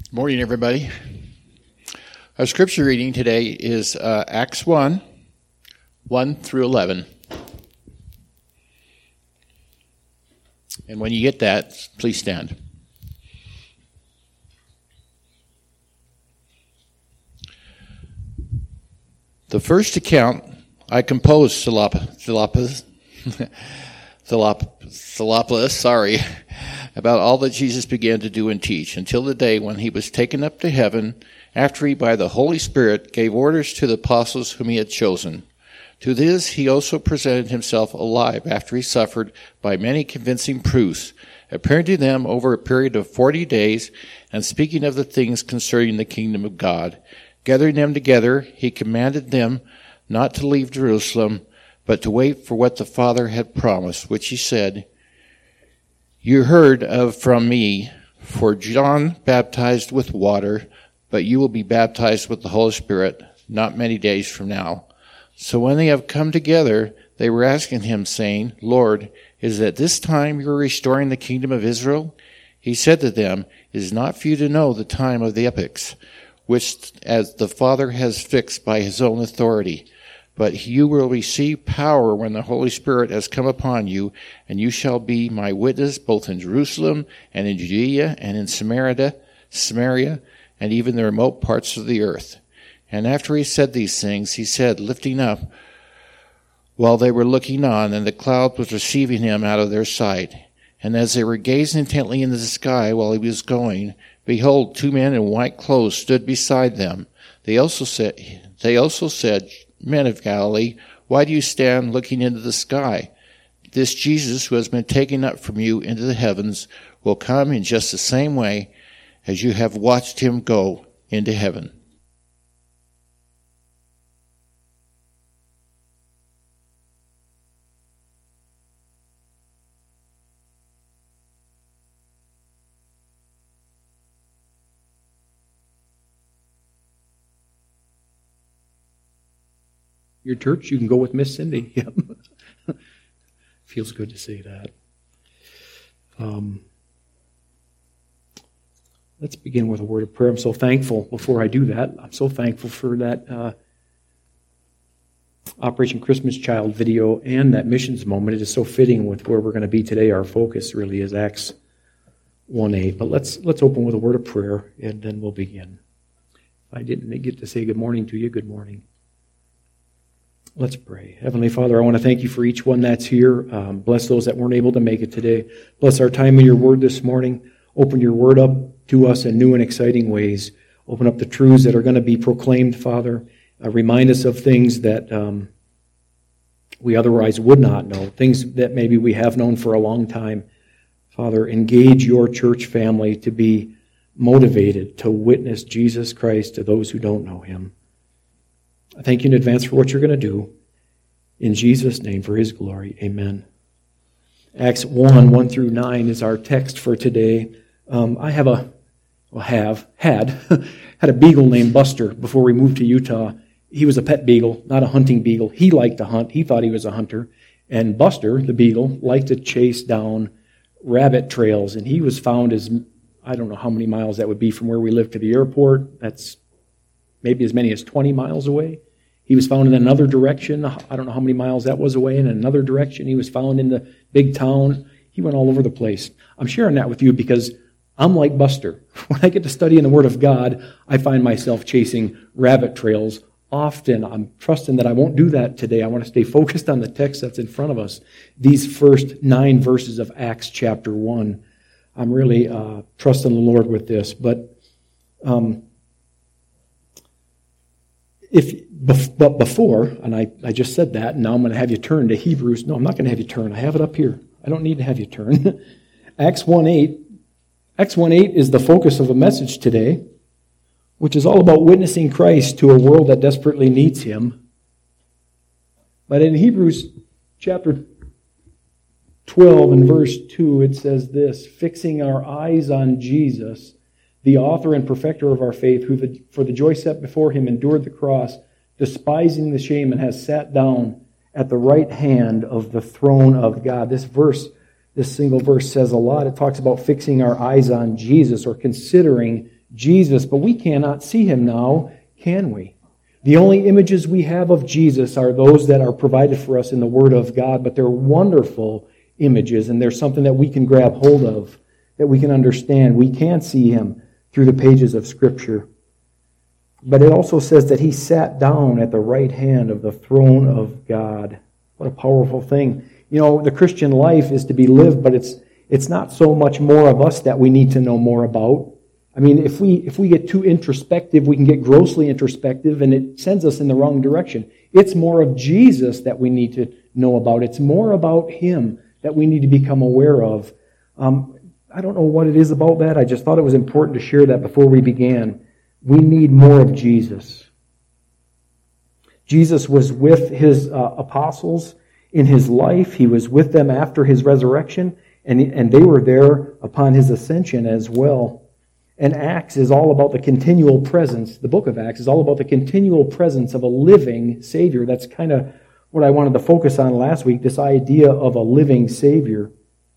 Morning, everybody. Our scripture reading today is Acts 1 through 11. And when you get that, please stand. The first account I composed, Theophilus, about all that Jesus began to do and teach, until the day when he was taken up to heaven, after he by the Holy Spirit gave orders to the apostles whom he had chosen. To this he also presented himself alive after he suffered by many convincing proofs, appearing to them over a period of 40 days, and speaking of the things concerning the kingdom of God. Gathering them together, he commanded them not to leave Jerusalem, but to wait for what the Father had promised, which he said, "You heard of from me, for John baptized with water, but you will be baptized with the Holy Spirit not many days from now." So when they have come together, they were asking him, saying, "Lord, is it at this time you are restoring the kingdom of Israel?" He said to them, "It is not for you to know the time of the epochs, which as the Father has fixed by his own authority. But you will receive power when the Holy Spirit has come upon you, and you shall be my witness both in Jerusalem and in Judea and in Samaria, and even the remote parts of the earth." And after he said these things, he said, lifting up, while they were looking on, and the cloud was receiving him out of their sight. And as they were gazing intently into the sky while he was going, behold, two men in white clothes stood beside them. They also said, "Men of Galilee, why do you stand looking into the sky? This Jesus who has been taken up from you into the heavens will come in just the same way as you have watched him go into heaven." Your church, you can go with Miss Cindy. Yep. Feels good to say that. Let's begin with a word of prayer. I'm so thankful. Before I do that, I'm so thankful for that Operation Christmas Child video and that missions moment. It is so fitting with where we're going to be today. Our focus really is Acts 1:8. But let's open with a word of prayer, and then we'll begin. If I didn't get to say good morning to you, good morning. Let's pray. Heavenly Father, I want to thank you for each one that's here. Bless those that weren't able to make it today. Bless our time in your word this morning. Open your word up to us in new and exciting ways. Open up the truths that are going to be proclaimed, Father. Remind us of things that we otherwise would not know, things that maybe we have known for a long time. Father, engage your church family to be motivated to witness Jesus Christ to those who don't know him. I thank you in advance for what you're going to do. In Jesus' name, for his glory, amen. Acts 1 through 9 is our text for today. I had a beagle named Buster before we moved to Utah. He was a pet beagle, not a hunting beagle. He liked to hunt. He thought he was a hunter. And Buster, the beagle, liked to chase down rabbit trails. And he was found as, I don't know how many miles that would be from where we live to the airport. That's maybe as many as 20 miles away. He was found in another direction. I don't know how many miles that was away. In another direction, he was found in the big town. He went all over the place. I'm sharing that with you because I'm like Buster. When I get to study in the Word of God, I find myself chasing rabbit trails often. I'm trusting that I won't do that today. I want to stay focused on the text that's in front of us. These first 9 verses of Acts chapter 1. I'm really trusting the Lord with this. But before, and I just said that, and now I'm going to have you turn to Hebrews. No, I'm not going to have you turn. I have it up here. I don't need to have you turn. Acts 1:8. Acts 1:8 is the focus of the message today, which is all about witnessing Christ to a world that desperately needs him. But in Hebrews chapter 12 and verse 2, it says this, "Fixing our eyes on Jesus, the author and perfecter of our faith, who for the joy set before him endured the cross, despising the shame, and has sat down at the right hand of the throne of God." This single verse says a lot. It talks about fixing our eyes on Jesus, or considering Jesus, but we cannot see him now, can we? The only images we have of Jesus are those that are provided for us in the Word of God, but they're wonderful images, and they're something that we can grab hold of, that we can understand. We can see him through the pages of Scripture. But it also says that he sat down at the right hand of the throne of God. What a powerful thing. You know, the Christian life is to be lived, but it's not so much more of us that we need to know more about. I mean, if we get too introspective, we can get grossly introspective, and it sends us in the wrong direction. It's more of Jesus that we need to know about. It's more about him that we need to become aware of. I don't know what it is about that. I just thought it was important to share that before we began. We need more of Jesus. Jesus was with his apostles in his life. He was with them after his resurrection, and they were there upon his ascension as well. And Acts is all about the continual presence. The book of Acts is all about the continual presence of a living Savior. That's kind of what I wanted to focus on last week, this idea of a living Savior.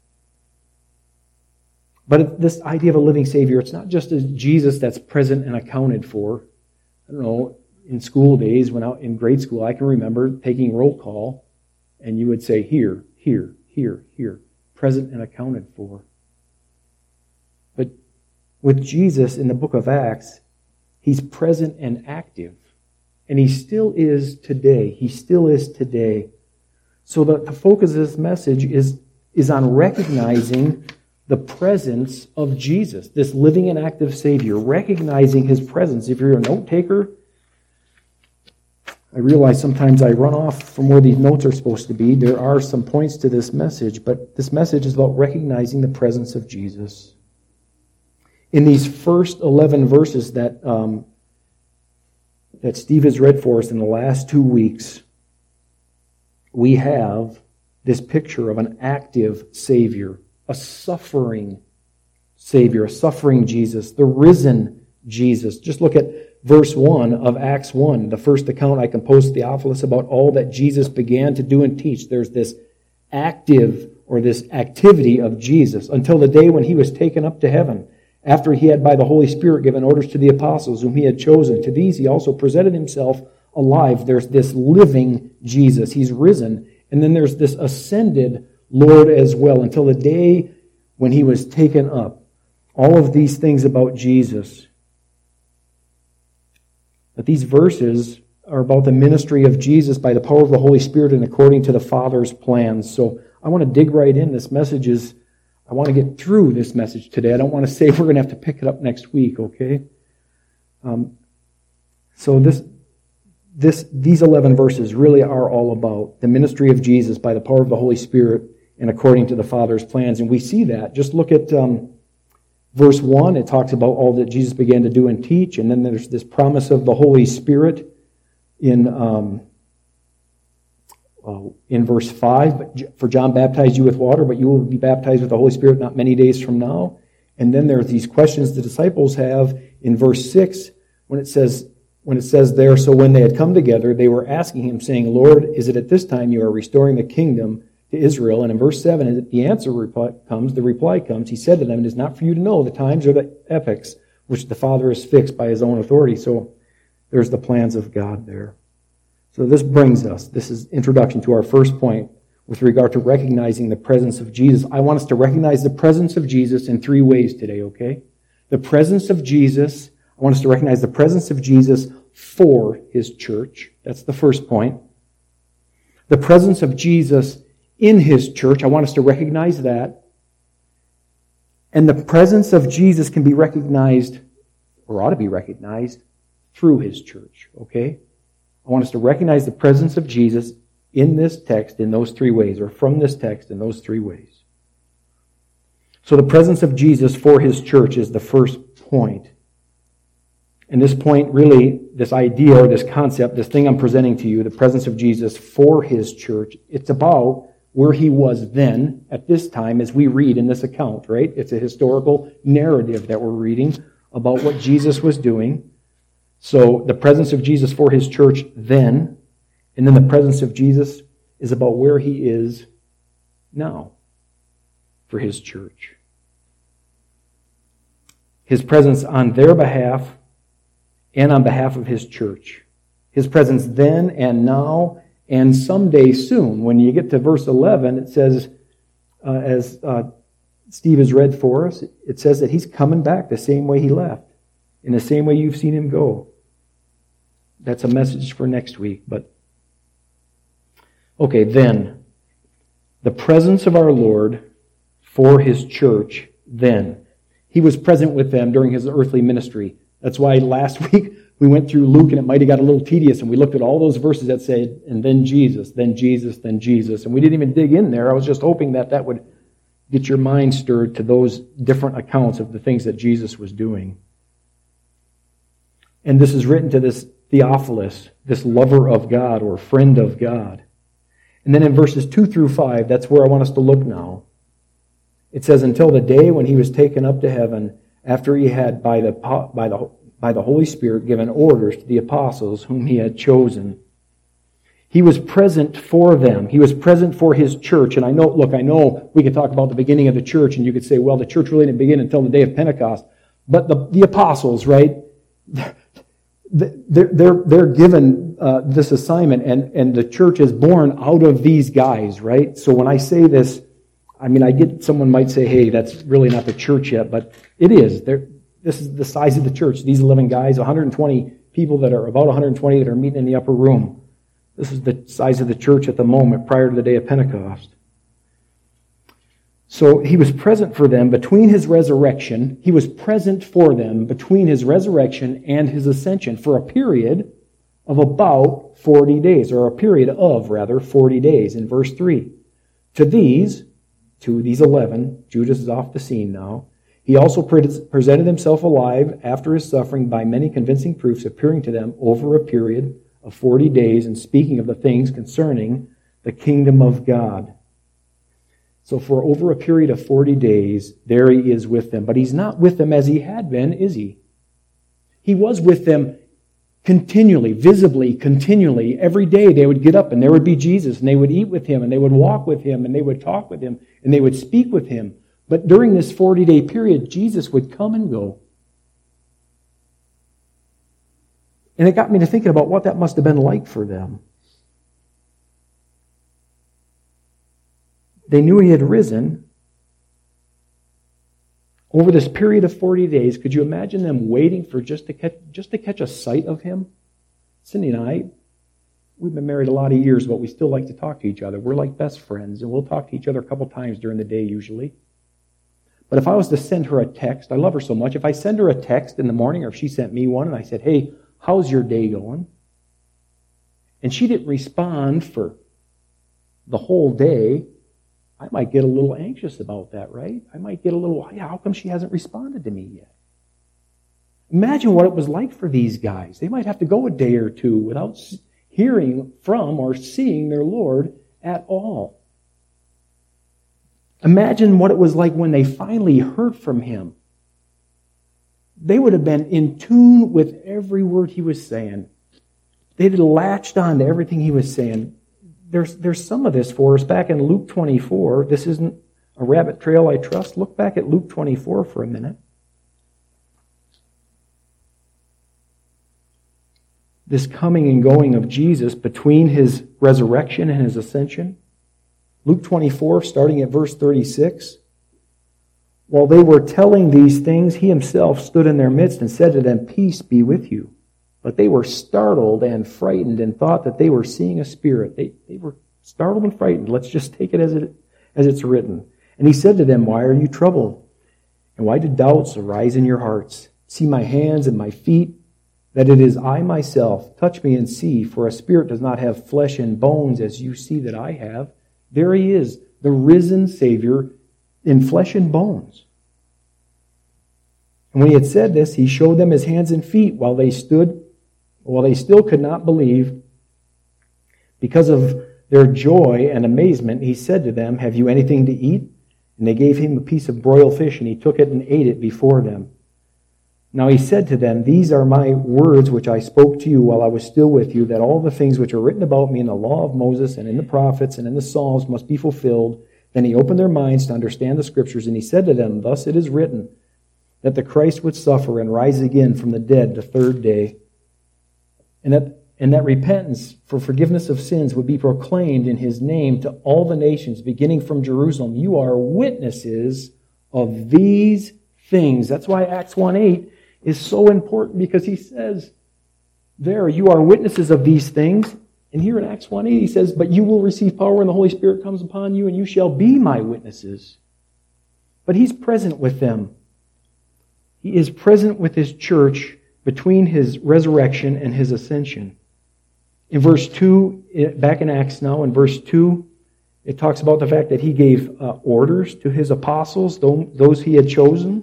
But this idea of a living Savior, it's not just a Jesus that's present and accounted for. I don't know, in school days, when out in grade school, I can remember taking roll call, and you would say, here, here, here, here, present and accounted for. But with Jesus in the book of Acts, he's present and active. And he still is today. He still is today. So the focus of this message is on recognizing the presence of Jesus, this living and active Savior, recognizing his presence. If you're a note taker, I realize sometimes I run off from where these notes are supposed to be. There are some points to this message, but this message is about recognizing the presence of Jesus. In these first 11 verses that Steve has read for us in the last 2 weeks, we have this picture of an active Savior, a suffering Savior, a suffering Jesus, the risen Jesus. Just look at verse 1 of Acts 1, the first account I composed to Theophilus about all that Jesus began to do and teach. There's this active or this activity of Jesus until the day when he was taken up to heaven, after he had by the Holy Spirit given orders to the apostles whom he had chosen. To these he also presented himself alive. There's this living Jesus. He's risen. And then there's this ascended Lord as well until the day when he was taken up. All of these things about Jesus. But these verses are about the ministry of Jesus by the power of the Holy Spirit and according to the Father's plans. So I want to dig right in. I want to get through this message today. I don't want to say we're going to have to pick it up next week, okay? So these 11 verses really are all about the ministry of Jesus by the power of the Holy Spirit and according to the Father's plans. And we see that. Just look at verse 1. It talks about all that Jesus began to do and teach. And then there's this promise of the Holy Spirit in verse 5. For John baptized you with water, but you will be baptized with the Holy Spirit not many days from now. And then there's these questions the disciples have in verse 6 when it says there, so when they had come together, they were asking him, saying, Lord, is it at this time you are restoring the kingdom to Israel? And in verse 7, the reply comes, he said to them, it is not for you to know the times or the epochs which the Father has fixed by his own authority. So there's the plans of God there. So this is introduction to our first point with regard to recognizing the presence of Jesus. I want us to recognize the presence of Jesus in 3 ways today, okay? The presence of Jesus. I want us to recognize the presence of Jesus for his church. That's the first point. The presence of Jesus in his church. I want us to recognize that. And the presence of Jesus can be recognized, or ought to be recognized, through his church, okay? I want us to recognize the presence of Jesus in this text in those 3 ways, or from this text in those 3 ways. So the presence of Jesus for his church is the first point. And this point, really, this idea or this concept, this thing I'm presenting to you, the presence of Jesus for his church, it's about where he was then, at this time, as we read in this account, right? It's a historical narrative that we're reading about what Jesus was doing. So the presence of Jesus for his church then, and then the presence of Jesus is about where he is now for his church. His presence on their behalf and on behalf of His church. His presence then and now and someday soon. When you get to verse 11, it says, as Steve has read for us, it says that He's coming back the same way He left, in the same way you've seen Him go. That's a message for next week. But okay, then, the presence of our Lord for His church then. He was present with them during His earthly ministry. That's why last week we went through Luke, and it might have got a little tedious, and we looked at all those verses that say, and then Jesus, then Jesus, then Jesus. And we didn't even dig in there. I was just hoping that that would get your mind stirred to those different accounts of the things that Jesus was doing. And this is written to this Theophilus, this lover of God or friend of God. And then in verses 2 through 5, that's where I want us to look now. It says, until the day when He was taken up to heaven, after He had by the Holy Spirit given orders to the apostles whom He had chosen. He was present for them. He was present for His church. And I know we could talk about the beginning of the church, and you could say, well, the church really didn't begin until the day of Pentecost. But the apostles, right? They're given this assignment, and the church is born out of these guys, right? So when I say this, I mean, someone might say, hey, that's really not the church yet, but it is. This is the size of the church. These 11 guys, 120 people about 120 that are meeting in the upper room. This is the size of the church at the moment prior to the day of Pentecost. So He was present for them between His resurrection. He was present for them between His resurrection and His ascension for a period of about 40 days, or a period of, 40 days in verse 3. To these 11, Judas is off the scene now, He also presented Himself alive after His suffering by many convincing proofs, appearing to them over a period of 40 days and speaking of the things concerning the kingdom of God. So for over a period of 40 days, there He is with them. But He's not with them as He had been, is He? He was with them continually, visibly, continually. Every day they would get up and there would be Jesus, and they would eat with Him, and they would walk with Him, and they would talk with Him, and they would speak with Him. But during this 40-day period, Jesus would come and go. And it got me to thinking about what that must have been like for them. They knew He had risen. Over this period of 40 days, could you imagine them waiting for just to catch a sight of Him? Cindy and I, we've been married a lot of years, but we still like to talk to each other. We're like best friends, and we'll talk to each other a couple times during the day usually. But if I was to send her a text, I love her so much, if I send her a text in the morning, or if she sent me one, and I said, hey, how's your day going? And she didn't respond for the whole day, I might get a little anxious about that, right? I might get a little, how come she hasn't responded to me yet? Imagine what it was like for these guys. They might have to go a day or two without hearing from or seeing their Lord at all. Imagine what it was like when they finally heard from Him. They would have been in tune with every word He was saying. They'd latched on to everything He was saying. There's some of this for us back in Luke 24. This isn't a rabbit trail, I trust. Look back at Luke 24 for a minute. This coming and going of Jesus between His resurrection and His ascension. Luke 24, starting at verse 36. While they were telling these things, He Himself stood in their midst and said to them, peace be with you. But they were startled and frightened and thought that they were seeing a spirit. They were startled and frightened. Let's just take it as it's written. And He said to them, why are you troubled? And why do doubts arise in your hearts? See my hands and my feet, that it is I myself. Touch me and see, for a spirit does not have flesh and bones as you see that I have. There He is, the risen Savior in flesh and bones. And when He had said this, He showed them His hands and feet while they still could not believe. Because of their joy and amazement, He said to them, have you anything to eat? And they gave Him a piece of broiled fish, and He took it and ate it before them. Now He said to them, these are my words which I spoke to you while I was still with you, that all the things which are written about me in the law of Moses and in the prophets and in the Psalms must be fulfilled. Then He opened their minds to understand the Scriptures, and He said to them, thus it is written, that the Christ would suffer and rise again from the dead the third day, and that repentance for forgiveness of sins would be proclaimed in his name to all the nations, beginning from Jerusalem. You are witnesses of these things. That's why Acts 1:8 is so important, because he says there, you are witnesses of these things. And here in Acts 1:8 he says, but you will receive power when the Holy Spirit comes upon you, and you shall be my witnesses. But he's present with them. He is present with his church between his resurrection and his ascension. In verse 2, back in Acts now, in verse 2, it talks about the fact that he gave orders to his apostles, those he had chosen.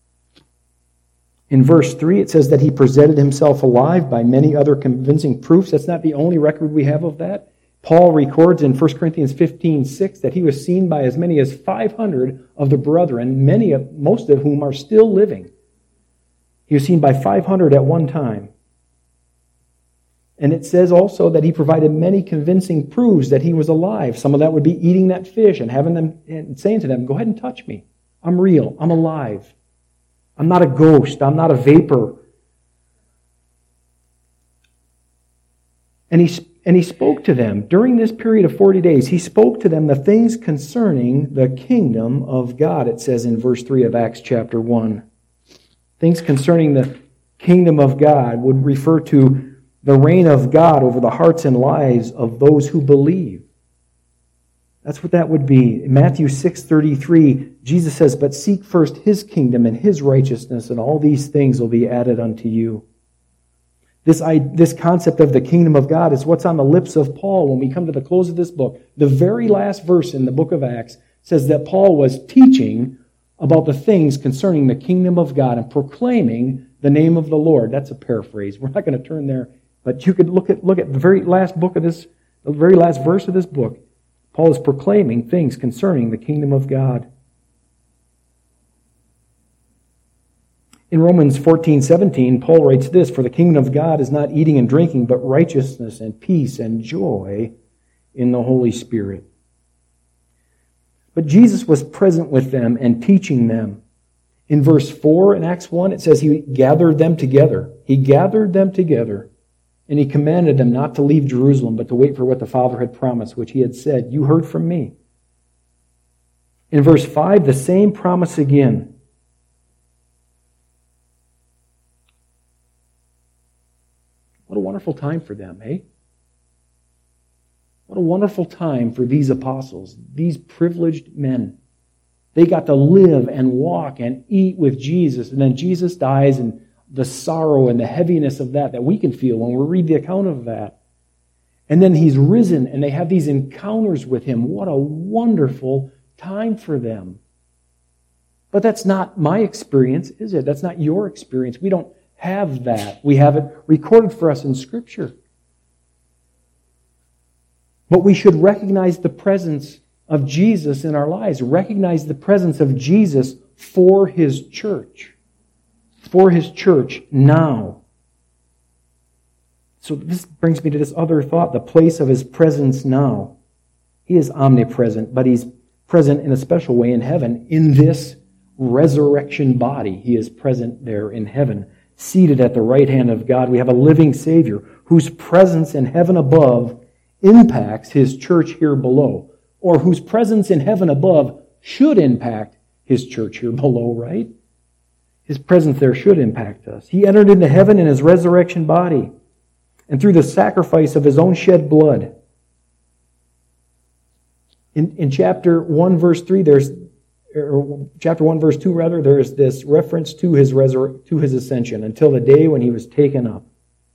In verse 3, it says that he presented himself alive by many other convincing proofs. That's not the only record we have of that. Paul records in 1 Corinthians 15:6 that he was seen by as many as 500 of the brethren, most of whom are still living. He was seen by 500 at one time. And it says also that he provided many convincing proofs that he was alive. Some of that would be eating that fish and having them and saying to them, go ahead and touch me. I'm real. I'm alive. I'm not a ghost. I'm not a vapor. And he spoke to them during this period of 40 days. He spoke to them the things concerning the kingdom of God, it says in verse 3 of Acts chapter 1. Things concerning the kingdom of God would refer to the reign of God over the hearts and lives of those who believe. That's what that would be. In Matthew 6:33, Jesus says, but seek first his kingdom and his righteousness, and all these things will be added unto you. This concept of the kingdom of God is what's on the lips of Paul when we come to the close of this book. The very last verse in the book of Acts says that Paul was teaching about the things concerning the kingdom of God and proclaiming the name of the Lord. That's a paraphrase. We're not going to turn there, but you could look at the very last the very last verse of this book. Paul is proclaiming things concerning the kingdom of God. In Romans 14:17, Paul writes this, for the kingdom of God is not eating and drinking, but righteousness and peace and joy in the Holy Spirit. But Jesus was present with them and teaching them. In verse 4 in Acts 1, it says he gathered them together. He gathered them together, and he commanded them not to leave Jerusalem, but to wait for what the Father had promised, which he had said, you heard from me. In verse 5, the same promise again. What a wonderful time for them, eh? What a wonderful time for these apostles, these privileged men. They got to live and walk and eat with Jesus, and then Jesus dies, and the sorrow and the heaviness of that we can feel when we read the account of that. And then he's risen, and they have these encounters with him. What a wonderful time for them. But that's not my experience, is it? That's not your experience. We don't have that. We have it recorded for us in Scripture. But we should recognize the presence of Jesus in our lives. Recognize the presence of Jesus for his church. For his church now. So this brings me to this other thought, the place of his presence now. He is omnipresent, but he's present in a special way in heaven. In this resurrection body, he is present there in heaven, seated at the right hand of God. We have a living Savior whose presence in heaven above impacts his church here below, or whose presence in heaven above should impact his church here below, right? His presence there should impact us. He entered into heaven in his resurrection body, and through the sacrifice of his own shed blood. In chapter 1, verse 3, chapter 1, verse 2, rather, there's this reference to his ascension, until the day when he was taken up.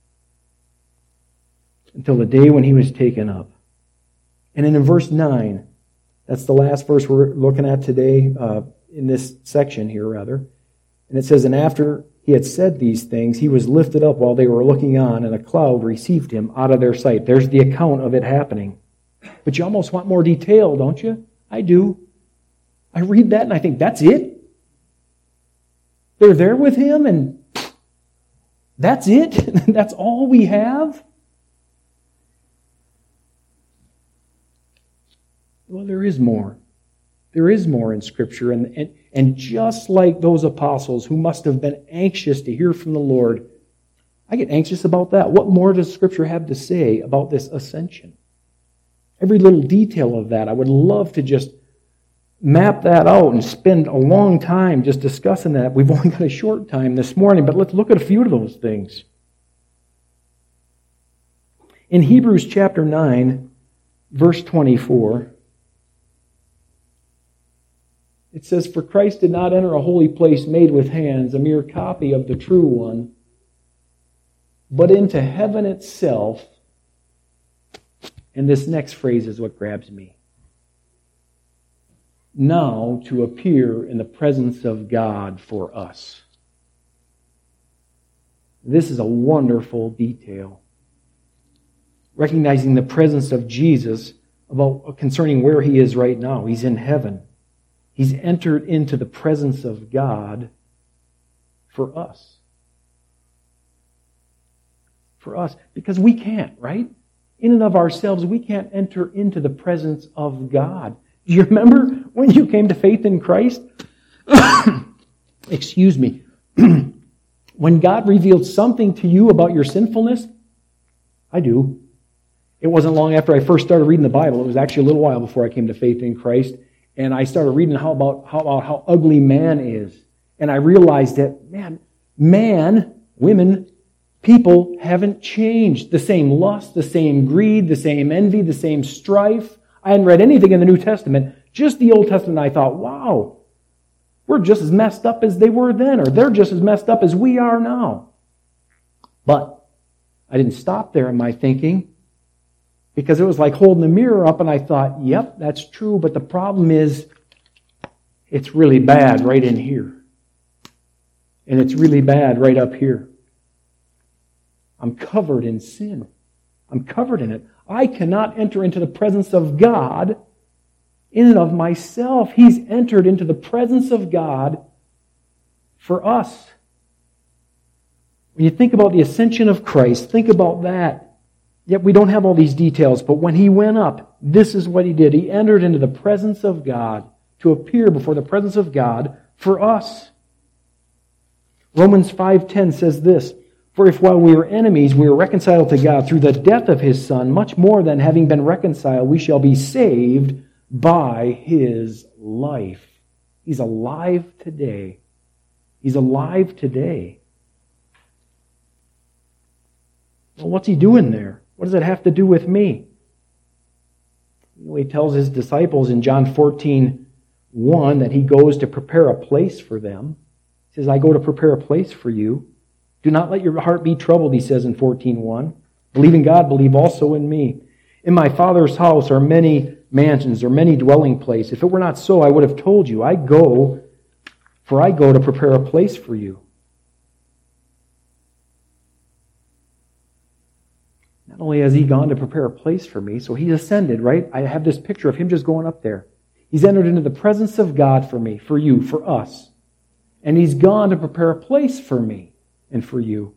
Until the day when he was taken up. And then in verse 9, that's the last verse we're looking at today, in this section here, rather. And it says, and after he had said these things, he was lifted up while they were looking on, and a cloud received him out of their sight. There's the account of it happening. But you almost want more detail, don't you? I do. I read that and I think, that's it? They're there with him and that's it? That's all we have? Well, there is more. There is more in Scripture, and And just like those apostles who must have been anxious to hear from the Lord, I get anxious about that. What more does Scripture have to say about this ascension? Every little detail of that, I would love to just map that out and spend a long time just discussing that. We've only got a short time this morning, but let's look at a few of those things. In Hebrews chapter 9, verse 24, it says, "For Christ did not enter a holy place made with hands, a mere copy of the true one, but into heaven itself." And this next phrase is what grabs me. "Now to appear in the presence of God for us." This is a wonderful detail. Recognizing the presence of Jesus concerning where he is right now. He's in heaven. He's entered into the presence of God for us. For us. Because we can't, right? In and of ourselves, we can't enter into the presence of God. Do you remember when you came to faith in Christ? Excuse me. When God revealed something to you about your sinfulness? I do. It wasn't long after I first started reading the Bible. It was actually a little while before I came to faith in Christ. And I started reading how ugly man is. And I realized that, man, women, people haven't changed. The same lust, the same greed, the same envy, the same strife. I hadn't read anything in the New Testament, just the Old Testament. I thought, wow, we're just as messed up as they were then, or they're just as messed up as we are now. But I didn't stop there in my thinking, because it was like holding a mirror up, and I thought, yep, that's true, but the problem is it's really bad right in here. And it's really bad right up here. I'm covered in sin. I'm covered in it. I cannot enter into the presence of God in and of myself. He's entered into the presence of God for us. When you think about the ascension of Christ, think about that. Yet we don't have all these details, but when he went up, this is what he did. He entered into the presence of God to appear before the presence of God for us. Romans 5:10 says this, "For if while we were enemies, we were reconciled to God through the death of his Son, much more than having been reconciled, we shall be saved by his life." He's alive today. He's alive today. Well, what's he doing there? What does it have to do with me? He tells his disciples in John 14:1 that he goes to prepare a place for them. He says, "I go to prepare a place for you. Do not let your heart be troubled," he says in 14:1. "Believe in God, believe also in me. In my Father's house are many mansions, or many dwelling places. If it were not so, I would have told you. I go to prepare a place for you." Not only has he gone to prepare a place for me, so he's ascended, right? I have this picture of him just going up there. He's entered into the presence of God for me, for you, for us. And he's gone to prepare a place for me and for you.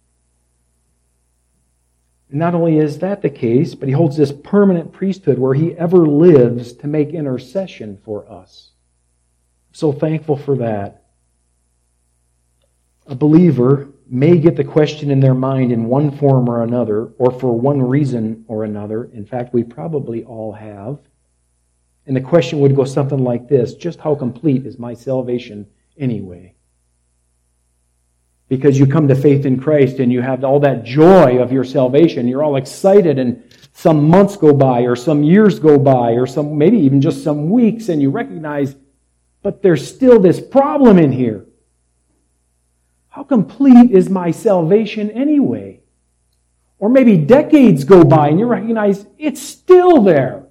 And not only is that the case, but he holds this permanent priesthood where he ever lives to make intercession for us. So thankful for that. A believer may get the question in their mind in one form or another, or for one reason or another. In fact, we probably all have. And the question would go something like this: just how complete is my salvation anyway? Because you come to faith in Christ and you have all that joy of your salvation. You're all excited, and some months go by, or some years go by, or maybe even just some weeks, and you recognize, but there's still this problem in here. How complete is my salvation anyway? Or maybe decades go by and you recognize it's still there.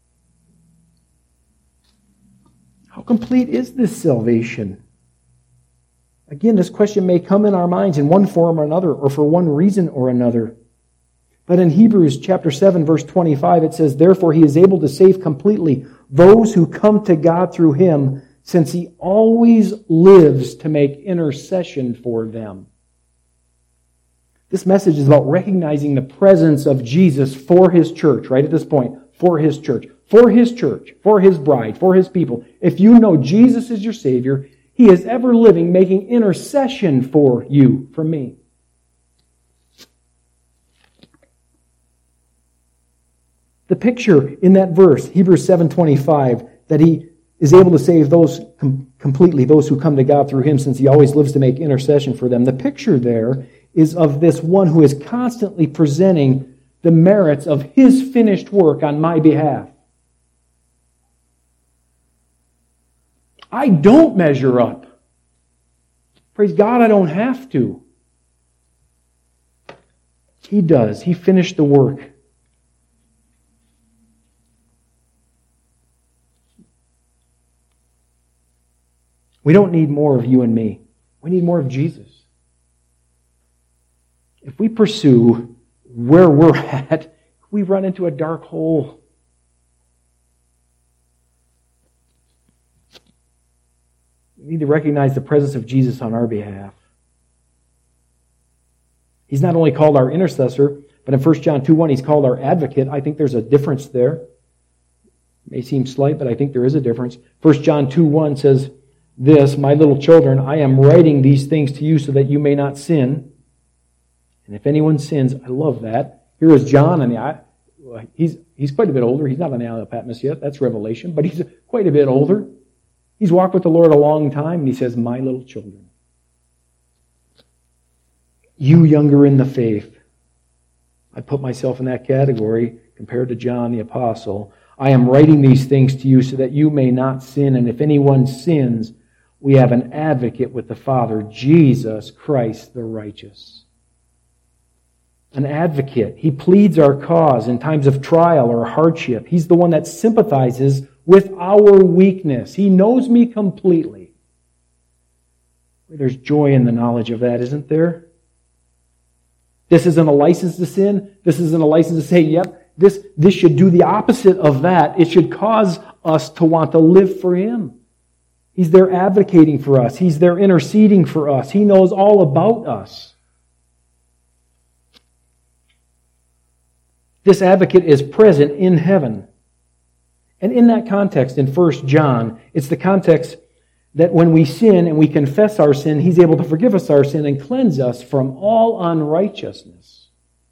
How complete is this salvation? Again, this question may come in our minds in one form or another, or for one reason or another. But in Hebrews chapter 7, verse 25, it says, "Therefore he is able to save completely those who come to God through him, since he always lives to make intercession for them." This message is about recognizing the presence of Jesus for his church, right at this point, for His church, for His bride, for His people. If you know Jesus is your Savior, He is ever living, making intercession for you, for me. The picture in that verse, Hebrews 7:25, that He is able to save those completely, those who come to God through Him, since He always lives to make intercession for them. The picture there is of this one who is constantly presenting the merits of His finished work on my behalf. I don't measure up. Praise God, I don't have to. He does. He finished the work. We don't need more of you and me. We need more of Jesus. If we pursue where we're at, we run into a dark hole. We need to recognize the presence of Jesus on our behalf. He's not only called our intercessor, but in 1 John 2:1, He's called our advocate. I think there's a difference there. It may seem slight, but I think there is a difference. 1 John 2:1 says this, "My little children, I am writing these things to you so that you may not sin. And if anyone sins," I love that. Here is John, and he's quite a bit older. He's not on the Isle of Patmos yet. That's Revelation, but he's quite a bit older. He's walked with the Lord a long time, and he says, "My little children." You younger in the faith. I put myself in that category compared to John the Apostle. "I am writing these things to you so that you may not sin. And if anyone sins, we have an advocate with the Father, Jesus Christ the righteous." An advocate. He pleads our cause in times of trial or hardship. He's the one that sympathizes with our weakness. He knows me completely. There's joy in the knowledge of that, isn't there? This isn't a license to sin. This isn't a license to say, yep, this should do the opposite of that. It should cause us to want to live for Him. He's there advocating for us. He's there interceding for us. He knows all about us. This advocate is present in heaven. And in that context, in 1 John, it's the context that when we sin and we confess our sin, He's able to forgive us our sin and cleanse us from all unrighteousness.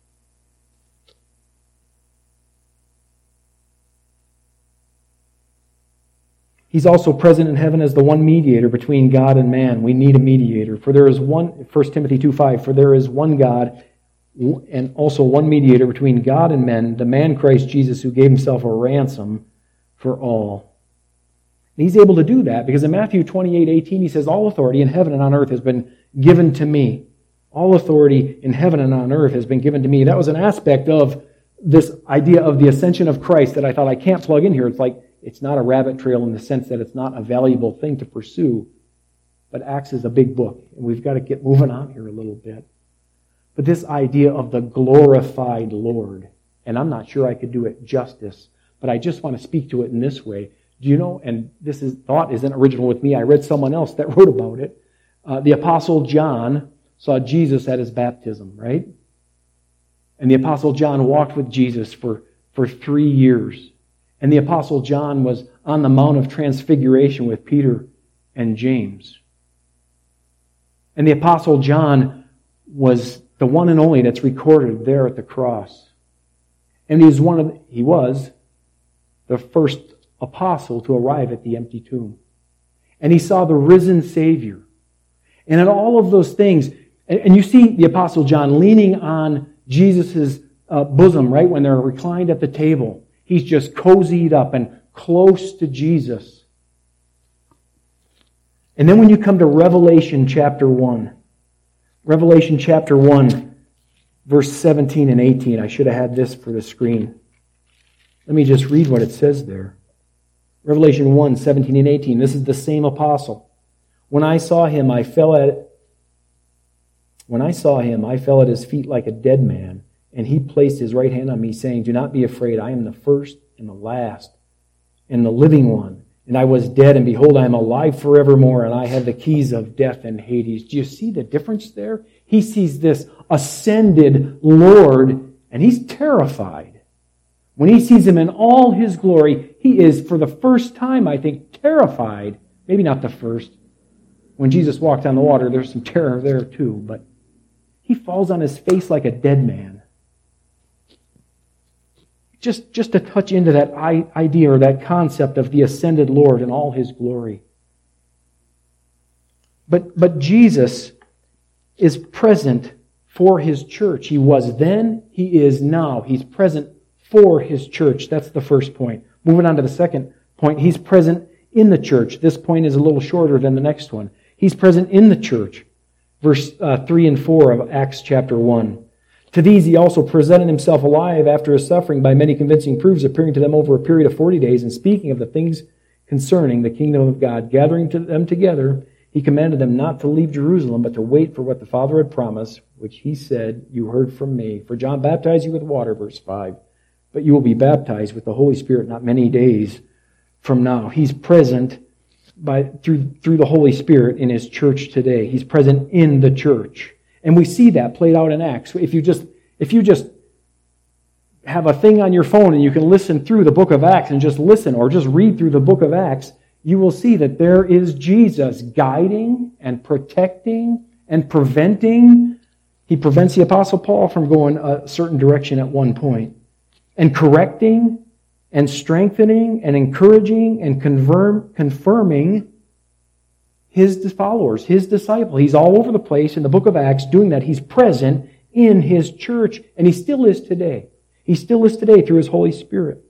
He's also present in heaven as the one mediator between God and man. We need a mediator. For there is one, 1 Timothy 2:5, "For there is one God and also one mediator between God and men, the man Christ Jesus, who gave Himself a ransom for all." And He's able to do that because in Matthew 28:18 He says, "All authority in heaven and on earth has been given to me." All authority in heaven and on earth has been given to me. That was an aspect of this idea of the ascension of Christ that I thought I can't plug in here. It's like, it's not a rabbit trail in the sense that it's not a valuable thing to pursue. But Acts is a big book, and we've got to get moving on here a little bit. But this idea of the glorified Lord, and I'm not sure I could do it justice, but I just want to speak to it in this way. Do you know, and thought isn't original with me, I read someone else that wrote about it. The Apostle John saw Jesus at His baptism, right? And the Apostle John walked with Jesus for 3 years. And the Apostle John was on the Mount of Transfiguration with Peter and James. And the Apostle John was the one and only that's recorded there at the cross. And he was the first apostle to arrive at the empty tomb. And he saw the risen Savior. And in all of those things, and you see the Apostle John leaning on Jesus' bosom, right, when they're reclined at the table. He's just cozied up and close to Jesus. And then when you come to Revelation chapter 1, Revelation chapter 1, verse 17 and 18. I should have had this for the screen. Let me just read what it says there. Revelation 1, 17 and 18. This is the same apostle. When I saw him, I fell at His feet like a dead man, and He placed His right hand on me, saying, "Do not be afraid. I am the first and the last and the living one. And I was dead, and behold, I am alive forevermore, and I have the keys of death and Hades." Do you see the difference there? He sees this ascended Lord, and he's terrified. When he sees him in all his glory, he is, for the first time, I think, terrified. Maybe not the first. When Jesus walked on the water, there's some terror there too, but he falls on his face like a dead man. Just to touch into that idea or that concept of the ascended Lord in all his glory. But Jesus is present for his church. He was then, he is now. He's present for his church. That's the first point. Moving on to the second point, he's present in the church. This point is a little shorter than the next one. He's present in the church. Verse 3 and 4 of Acts chapter 1. To these he also presented himself alive after his suffering by many convincing proofs, appearing to them over a period of 40 days, and speaking of the things concerning the kingdom of God. Gathering them together, he commanded them not to leave Jerusalem, but to wait for what the Father had promised, which he said, you heard from me. For John baptized you with water, verse 5, but you will be baptized with the Holy Spirit not many days from now. He's present through the Holy Spirit in his church today. He's present in the church. And we see that played out in Acts. If you just have a thing on your phone and you can listen through the book of Acts and just listen or just read through the book of Acts, you will see that there is Jesus guiding and protecting and preventing. He prevents the Apostle Paul from going a certain direction at one point. And correcting and strengthening and encouraging and confirming his followers, his disciples. He's all over the place in the book of Acts doing that. He's present in his church, and he still is today. He still is today through his Holy Spirit.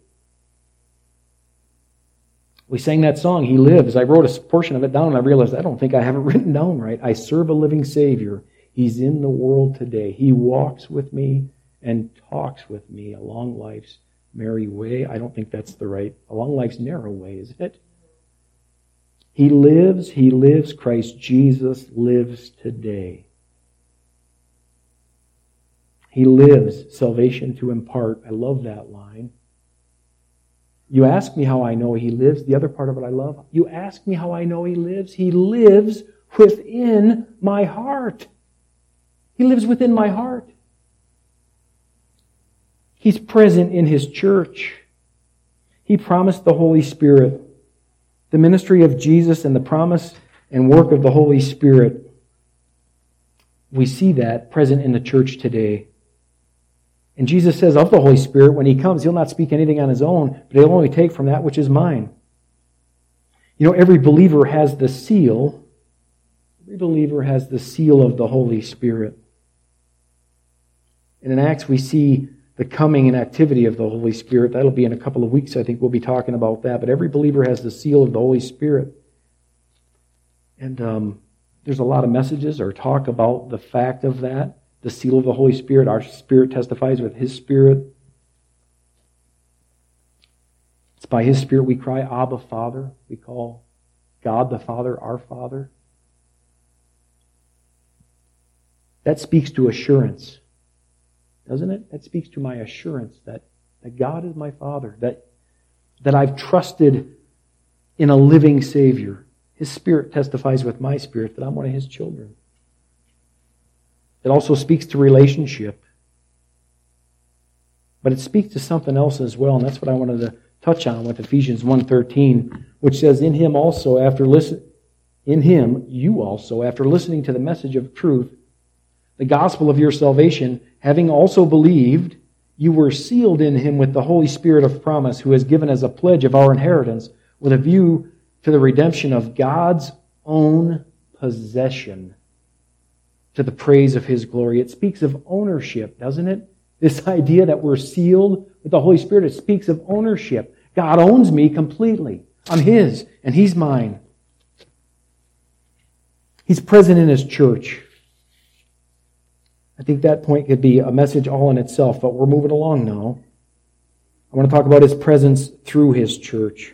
We sang that song, He Lives. I wrote a portion of it down, and I realized I don't think I have it written down right. I serve a living Savior. He's in the world today. He walks with me and talks with me along life's merry way. I don't think that's along life's narrow way, is it? He lives, Christ Jesus lives today. He lives, salvation to impart. I love that line. You ask me how I know he lives. The other part of it I love. You ask me how I know he lives. He lives within my heart. He lives within my heart. He's present in his church. He promised the Holy Spirit. The ministry of Jesus and the promise and work of the Holy Spirit, we see that present in the church today. And Jesus says of the Holy Spirit, when he comes, he'll not speak anything on his own, but he'll only take from that which is mine. You know, every believer has the seal. Every believer has the seal of the Holy Spirit. And in Acts we see the coming and activity of the Holy Spirit. That'll be in a couple of weeks, I think we'll be talking about that. But every believer has the seal of the Holy Spirit. And there's a lot of messages or talk about the fact of that. The seal of the Holy Spirit. Our spirit testifies with his spirit. It's by his spirit we cry, Abba, Father. We call God the Father our Father. That speaks to assurance. Doesn't it? That speaks to my assurance that God is my Father, that I've trusted in a living Savior. His Spirit testifies with my spirit that I'm one of his children. It also speaks to relationship. But it speaks to something else as well, and that's what I wanted to touch on with Ephesians 1:13, which says, you also, after listening to the message of truth, the gospel of your salvation, having also believed, you were sealed in him with the Holy Spirit of promise, who has given as a pledge of our inheritance, with a view to the redemption of God's own possession, to the praise of his glory. It speaks of ownership, doesn't it? This idea that we're sealed with the Holy Spirit, it speaks of ownership. God owns me completely. I'm his, and he's mine. He's present in his church. I think that point could be a message all in itself, but we're moving along now. I want to talk about his presence through his church,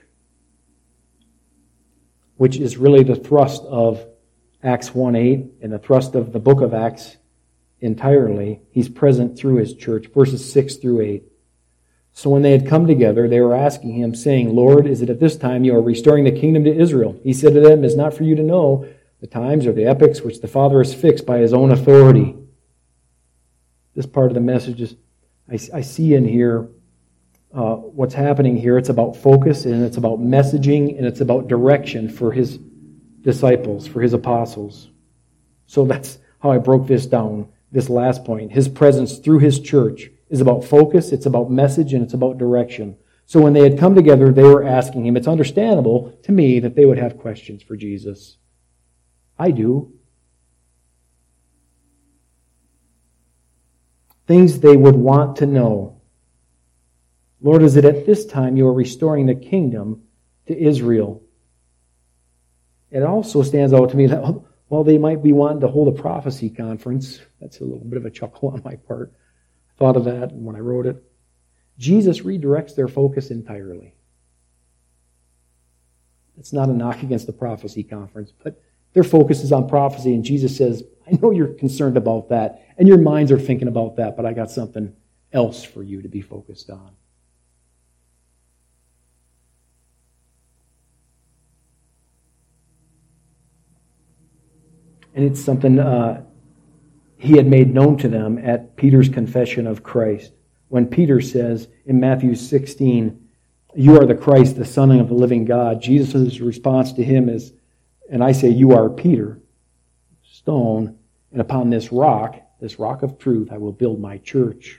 which is really the thrust of Acts 1:8 and the thrust of the book of Acts entirely. He's present through his church, verses 6 through 8. So when they had come together, they were asking him, saying, Lord, is it at this time you are restoring the kingdom to Israel? He said to them, it is not for you to know the times or the epochs which the Father has fixed by his own authority. This part of the message is, I see in here what's happening here. It's about focus, and it's about messaging, and it's about direction for his disciples, for his apostles. So that's how I broke this down, this last point. His presence through his church is about focus, it's about message, and it's about direction. So when they had come together, they were asking him. It's understandable to me that they would have questions for Jesus. I do. Things they would want to know. Lord, is it at this time you are restoring the kingdom to Israel? It also stands out to me that while they might be wanting to hold a prophecy conference, that's a little bit of a chuckle on my part. I thought of that when I wrote it. Jesus redirects their focus entirely. It's not a knock against the prophecy conference, but their focus is on prophecy, and Jesus says, I know you're concerned about that, and your minds are thinking about that, but I got something else for you to be focused on. And it's something he had made known to them at Peter's confession of Christ. When Peter says in Matthew 16, you are the Christ, the Son of the living God, Jesus' response to him is, and I say, you are Peter, stone, and upon this rock of truth, I will build my church.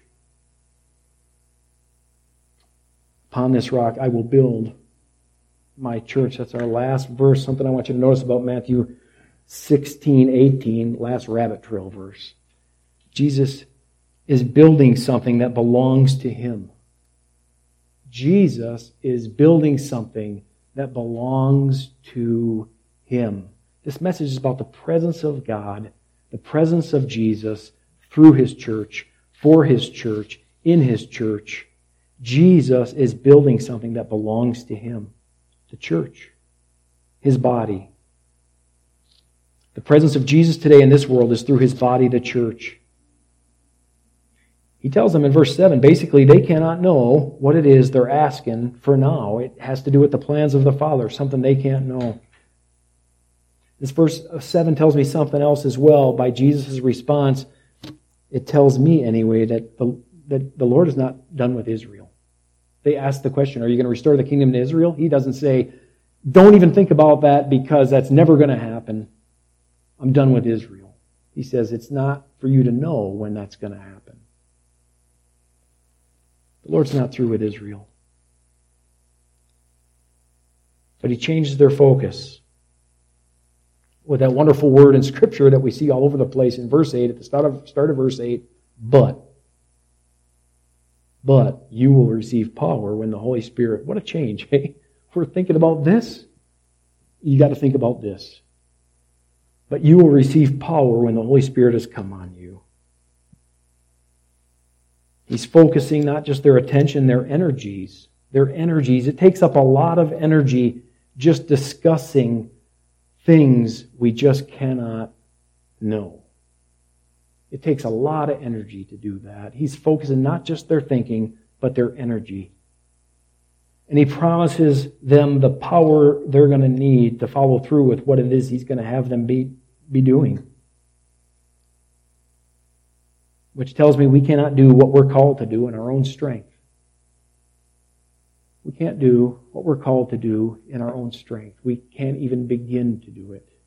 Upon this rock, I will build my church. That's our last verse. Something I want you to notice about Matthew 16:18, last rabbit trail verse. Jesus is building something that belongs to him. Jesus is building something that belongs to him. This message is about the presence of God, the presence of Jesus through his church, for his church, in his church. Jesus is building something that belongs to him, the church, his body. The presence of Jesus today in this world is through his body, the church. He tells them in verse 7, basically they cannot know what it is they're asking for now. It has to do with the plans of the Father, something they can't know. This verse 7 tells me something else as well. By Jesus' response, it tells me anyway that the Lord is not done with Israel. They ask the question, are you going to restore the kingdom to Israel? He doesn't say, don't even think about that because that's never going to happen. I'm done with Israel. He says it's not for you to know when that's going to happen. The Lord's not through with Israel. But he changes their focus with that wonderful word in Scripture that we see all over the place in verse 8, at the start of verse 8, but you will receive power when the Holy Spirit. What a change, hey? If we're thinking about this, you got to think about this. But you will receive power when the Holy Spirit has come on you. He's focusing not just their attention, their energies. Their energies. It takes up a lot of energy just discussing things we just cannot know. It takes a lot of energy to do that. He's focusing not just their thinking, but their energy. And he promises them the power they're going to need to follow through with what it is he's going to have them be doing. Which tells me we cannot do what we're called to do in our own strength. We can't do what we're called to do in our own strength. We can't even begin to do it.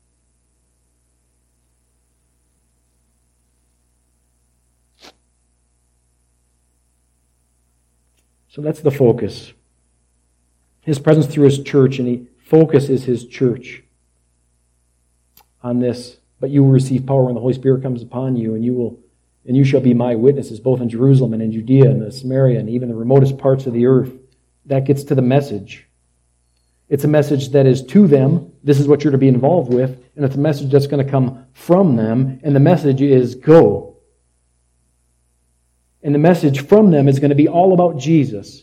So that's the focus. His presence through his church, and he focuses his church on this. But you will receive power when the Holy Spirit comes upon you, and you shall be my witnesses, both in Jerusalem and in Judea and in Samaria and even the remotest parts of the earth. That gets to the message. It's a message that is to them. This is what you're to be involved with. And it's a message that's going to come from them. And the message is go. And the message from them is going to be all about Jesus.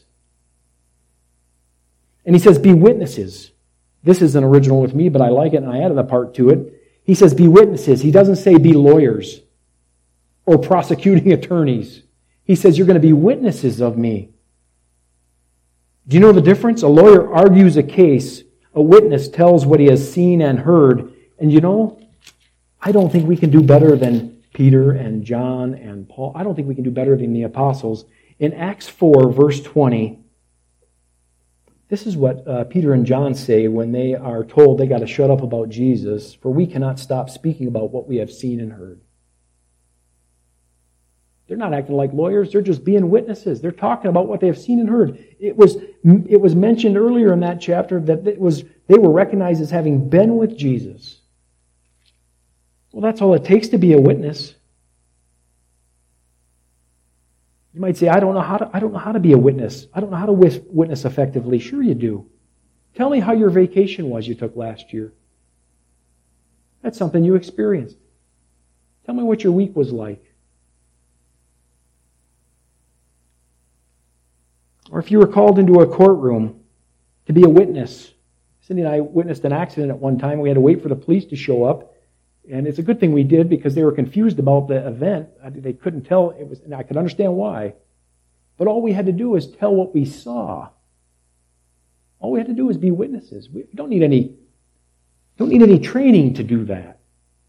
And he says, be witnesses. This isn't original with me, but I like it, and I added a part to it. He says, be witnesses. He doesn't say be lawyers or prosecuting attorneys. He says, you're going to be witnesses of me. Do you know the difference? A lawyer argues a case. A witness tells what he has seen and heard. And you know, I don't think we can do better than Peter and John and Paul. I don't think we can do better than the apostles. In Acts 4, verse 20, This is what Peter and John say when they are told they got to shut up about Jesus, for we cannot stop speaking about what we have seen and heard. They're not acting like lawyers, they're just being witnesses. They're talking about what they have seen and heard. It was mentioned earlier in that chapter that they were recognized as having been with Jesus. Well, that's all it takes to be a witness. You might say, I don't know how to be a witness. I don't know how to witness effectively. Sure you do. Tell me how your vacation was you took last year. That's something you experienced. Tell me what your week was like. Or if you were called into a courtroom to be a witness. Cindy and I witnessed an accident at one time. We had to wait for the police to show up. And it's a good thing we did because they were confused about the event. They couldn't tell. And I could understand why. But all we had to do was tell what we saw. All we had to do was be witnesses. We don't need any training to do that.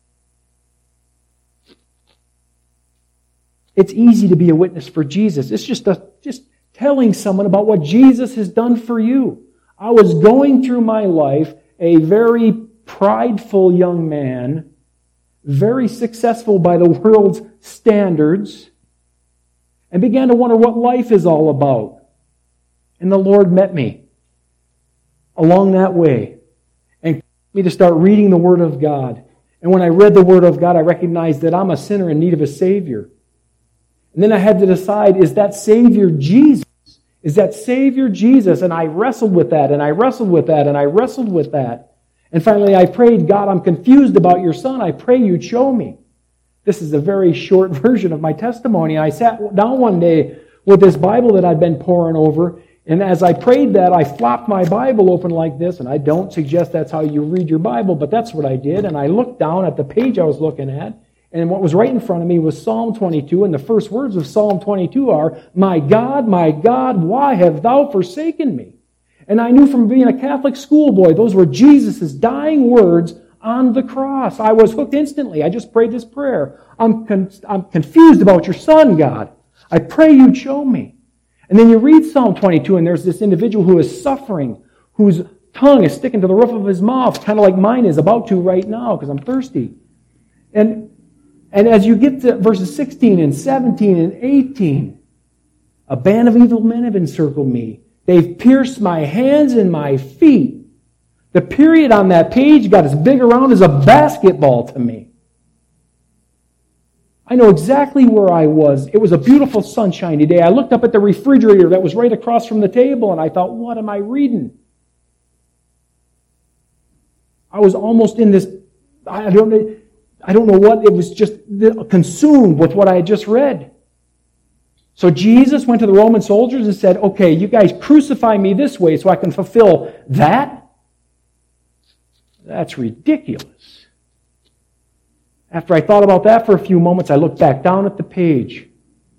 It's easy to be a witness for Jesus. It's just telling someone about what Jesus has done for you. I was going through my life a very prideful young man, very successful by the world's standards, and began to wonder what life is all about. And the Lord met me along that way and caused me to start reading the Word of God. And when I read the Word of God, I recognized that I'm a sinner in need of a Savior. And then I had to decide, is that Savior Jesus? Is that Savior Jesus? And I wrestled with that, and I wrestled with that, and I wrestled with that. And finally I prayed, God, I'm confused about your Son. I pray you'd show me. This is a very short version of my testimony. I sat down one day with this Bible that I'd been poring over, and as I prayed that, I flopped my Bible open like this, and I don't suggest that's how you read your Bible, but that's what I did, and I looked down at the page I was looking at, and what was right in front of me was Psalm 22, and the first words of Psalm 22 are, my God, why have thou forsaken me? And I knew from being a Catholic schoolboy, those were Jesus' dying words on the cross. I was hooked instantly. I just prayed this prayer. I'm confused about your Son, God. I pray you'd show me. And then you read Psalm 22, and there's this individual who is suffering, whose tongue is sticking to the roof of his mouth, kind of like mine is about to right now because I'm thirsty. And as you get to verses 16 and 17 and 18, a band of evil men have encircled me. They've pierced my hands and my feet. The period on that page got as big around as a basketball to me. I know exactly where I was. It was a beautiful sunshiny day. I looked up at the refrigerator that was right across from the table, and I thought, what am I reading? I was almost in this, I don't know what, it was just consumed with what I had just read. So Jesus went to the Roman soldiers and said, okay, you guys crucify me this way so I can fulfill that? That's ridiculous. After I thought about that for a few moments, I looked back down at the page.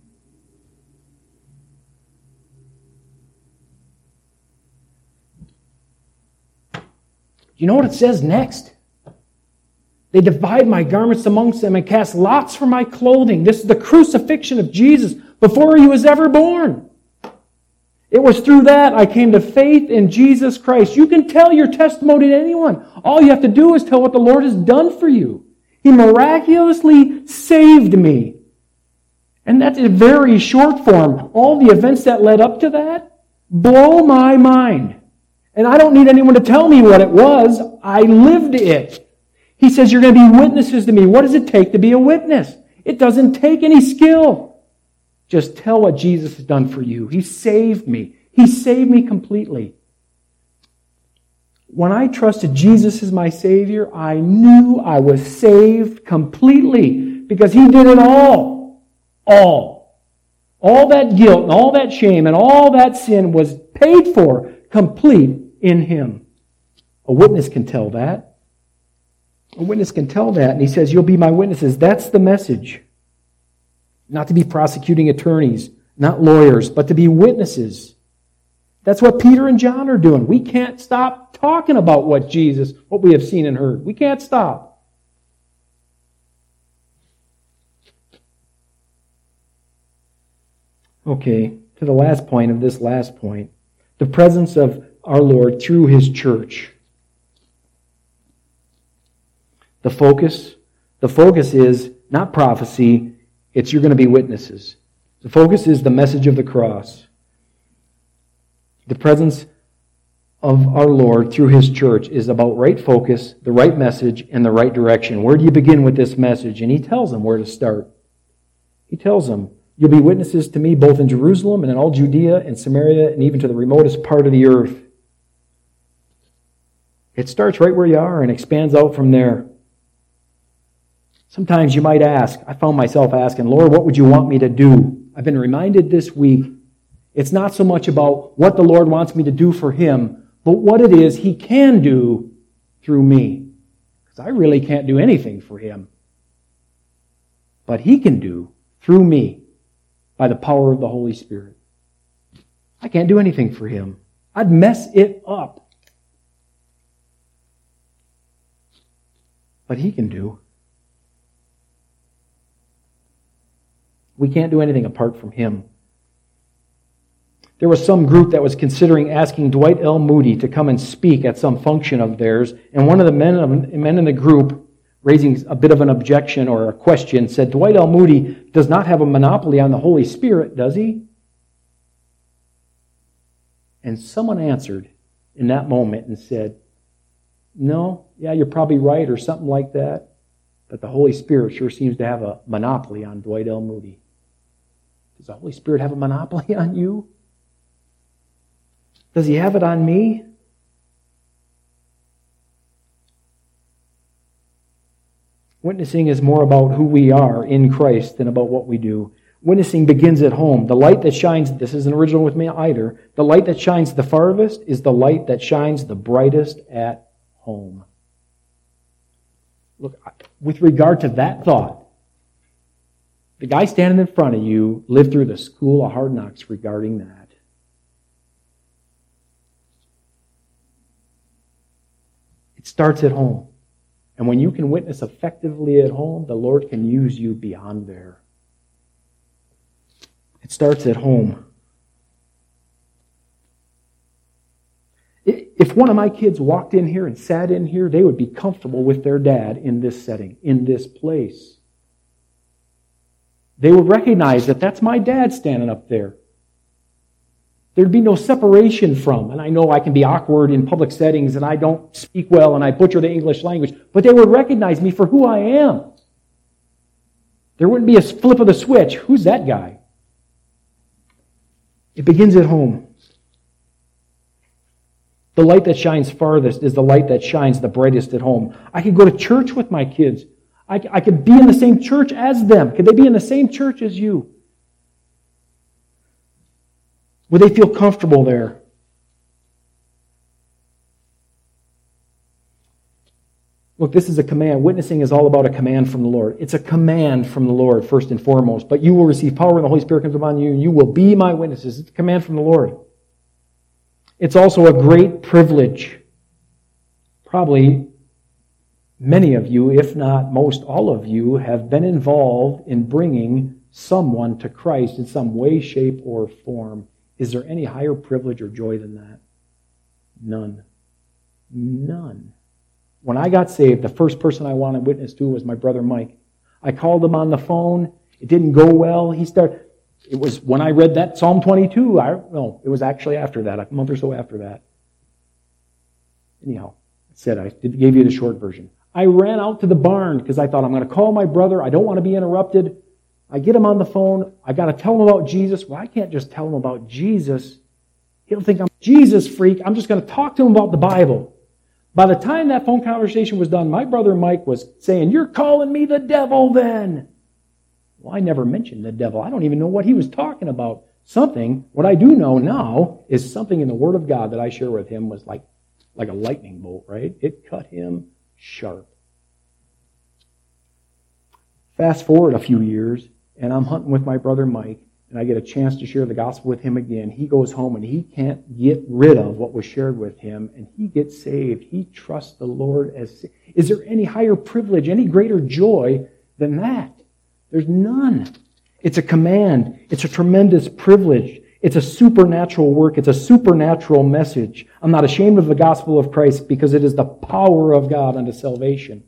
You know what it says next? They divide my garments amongst them and cast lots for my clothing. This is the crucifixion of Jesus before he was ever born. It was through that I came to faith in Jesus Christ. You can tell your testimony to anyone. All you have to do is tell what the Lord has done for you. He miraculously saved me. And that's a very short form. All the events that led up to that blow my mind. And I don't need anyone to tell me what it was. I lived it. He says, you're going to be witnesses to me. What does it take to be a witness? It doesn't take any skill. Just tell what Jesus has done for you. He saved me. He saved me completely. When I trusted Jesus as my Savior, I knew I was saved completely because He did it all. All. All that guilt and all that shame and all that sin was paid for, complete in Him. A witness can tell that. A witness can tell that. And He says, you'll be my witnesses. That's the message. Not to be prosecuting attorneys, not lawyers, but to be witnesses. That's what Peter and John are doing. We can't stop talking about what we have seen and heard. We can't stop. Okay, to the last point of this last point. The presence of our Lord through His church. The focus is not prophecy, it's you're going to be witnesses. The focus is the message of the cross. The presence of our Lord through His church is about right focus, the right message, and the right direction. Where do you begin with this message? And He tells them where to start. He tells them, you'll be witnesses to me both in Jerusalem and in all Judea and Samaria and even to the remotest part of the earth. It starts right where you are and expands out from there. Sometimes you might ask, I found myself asking, Lord, what would you want me to do? I've been reminded this week, it's not so much about what the Lord wants me to do for Him, but what it is He can do through me. Because I really can't do anything for Him. But He can do through me by the power of the Holy Spirit. I can't do anything for Him. I'd mess it up. But He can do. We can't do anything apart from Him. There was some group that was considering asking Dwight L. Moody to come and speak at some function of theirs, and one of the men in the group, raising a bit of an objection or a question, said, Dwight L. Moody does not have a monopoly on the Holy Spirit, does he? And someone answered in that moment and said, no, yeah, you're probably right, or something like that, but the Holy Spirit sure seems to have a monopoly on Dwight L. Moody. Does the Holy Spirit have a monopoly on you? Does He have it on me? Witnessing is more about who we are in Christ than about what we do. Witnessing begins at home. The light that shines, this isn't original with me either, the light that shines the farthest is the light that shines the brightest at home. Look, with regard to that thought, the guy standing in front of you lived through the school of hard knocks regarding that. It starts at home. And when you can witness effectively at home, the Lord can use you beyond there. It starts at home. If one of my kids walked in here and sat in here, they would be comfortable with their dad in this setting, in this place. They would recognize that that's my dad standing up there. There'd be no separation from, and I know I can be awkward in public settings and I don't speak well and I butcher the English language, but they would recognize me for who I am. There wouldn't be a flip of the switch. Who's that guy? It begins at home. The light that shines farthest is the light that shines the brightest at home. I could go to church with my kids. I could be in the same church as them. Could they be in the same church as you? Would they feel comfortable there? Look, this is a command. Witnessing is all about a command from the Lord. It's a command from the Lord, first and foremost. But you will receive power when the Holy Spirit comes upon you, and you will be my witnesses. It's a command from the Lord. It's also a great privilege. Probably many of you, if not most all of you, have been involved in bringing someone to Christ in some way, shape, or form. Is there any higher privilege or joy than that? None. None. When I got saved, the first person I wanted to witness to was my brother Mike. I called him on the phone. It didn't go well. It was when I read that Psalm 22. No, it was actually after that, a month or so after that. Anyhow, I gave you the short version. I ran out to the barn because I thought, I'm going to call my brother. I don't want to be interrupted. I get him on the phone. I got to tell him about Jesus. Well, I can't just tell him about Jesus. He'll think I'm a Jesus freak. I'm just going to talk to him about the Bible. By the time that phone conversation was done, my brother Mike was saying, you're calling me the devil then. Well, I never mentioned the devil. I don't even know what he was talking about. What I do know now is something in the Word of God that I share with him was like a lightning bolt, right? It cut him sharp. Fast forward a few years, and I'm hunting with my brother Mike, and I get a chance to share the gospel with him again. He goes home, and he can't get rid of what was shared with him, and he gets saved. He trusts the Lord as... Is there any higher privilege, any greater joy than that? There's none. It's a command. It's a tremendous privilege. It's a supernatural work. It's a supernatural message. I'm not ashamed of the gospel of Christ because it is the power of God unto salvation.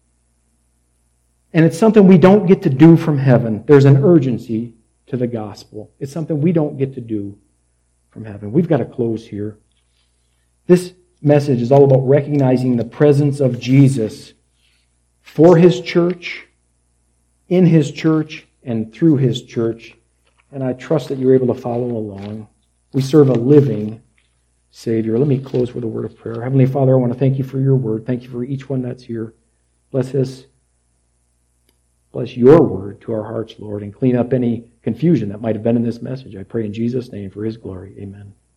And it's something we don't get to do from heaven. There's an urgency to the gospel. It's something we don't get to do from heaven. We've got to close here. This message is all about recognizing the presence of Jesus for His church, in His church, and through His church. And I trust that you're able to follow along. We serve a living Savior. Let me close with a word of prayer. Heavenly Father, I want to thank you for your word. Thank you for each one that's here. Bless us. Bless your word to our hearts, Lord, and clean up any confusion that might have been in this message. I pray in Jesus' name for His glory. Amen.